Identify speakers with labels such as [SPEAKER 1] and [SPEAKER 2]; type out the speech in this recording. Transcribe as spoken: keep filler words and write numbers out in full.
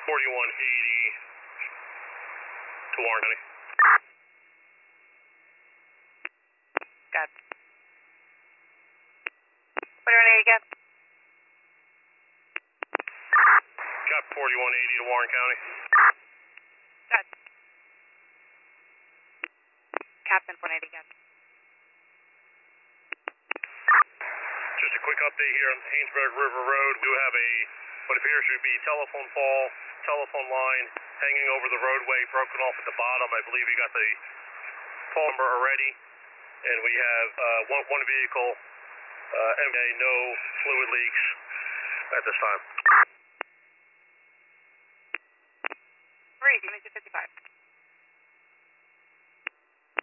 [SPEAKER 1] forty-one eighty to Warren County.
[SPEAKER 2] Got forty-one eighty, got.
[SPEAKER 1] Got forty-one eighty to Warren County.
[SPEAKER 2] Got. Captain one eighty, got.
[SPEAKER 1] Just a quick update here on Haynesburg River Road. We have a, what appears to be telephone pole, telephone line hanging over the roadway, broken off at the bottom. I believe you got the pole number already. And we have uh, one, one vehicle, uh, M A, no fluid leaks at this time.